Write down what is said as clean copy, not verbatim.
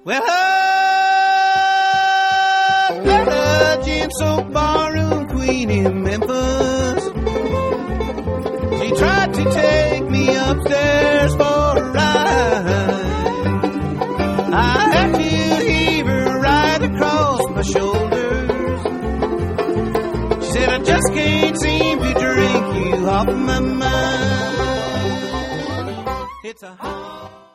Well, the gin soaked barroom queen in Memphis. She tried to take me upstairs for a ride. I had to heave her right across my shoulders. She said, I just can't seem to drink you off my mind. It's a hard